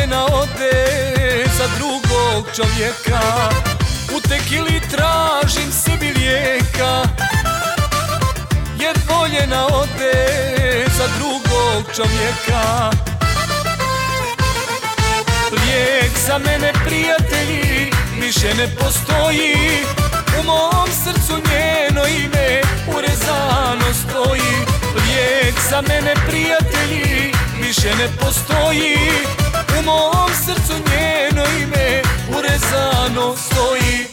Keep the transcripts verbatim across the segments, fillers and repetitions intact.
voljena ode za drugog čovjeka. U tekili tražim sebi lijeka, jer voljena ode za drugog čovjeka. Lijek za mene, prijatelji, više ne postoji. U mom srcu njeno ime urezano stoji. Lijek za mene, prijatelji, više ne postoji. U mom srcu njeno ime urezano stoji.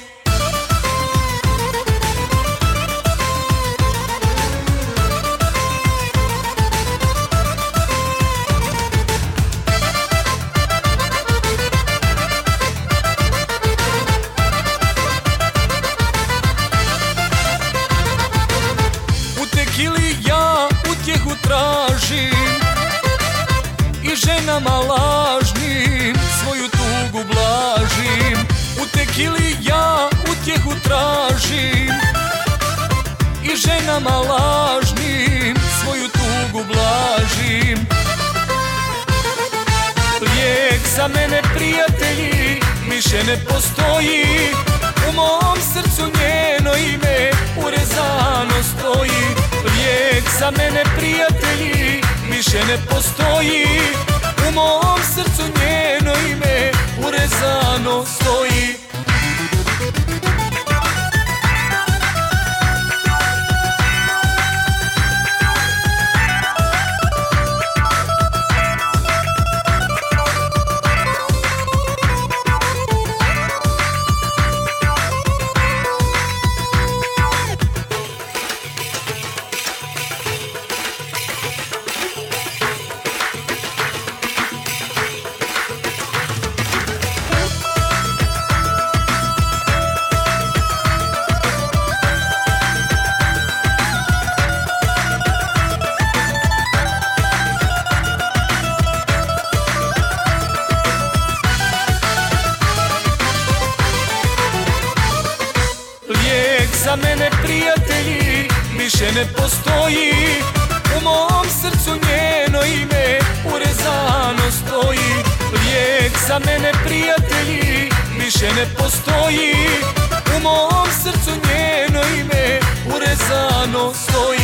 Ili ja utjehu tražim i ženama lažnim svoju tugu blažim. U tekili ja utjehu tražim i ženama lažnim svoju tugu blažim. Lijek za mene, prijatelji, više ne postoji. U mom srcu njeno ime urezano stoji. Lijek za mene, prijatelji, više ne postoji. U mom srcu njeno ime urezano stoji. Za mene, prijatelji, više ne postoji. U mom srcu njeno ime urezano stoji. Lijek za mene, prijatelji, više ne postoji. U mom srcu njeno ime urezano stoji.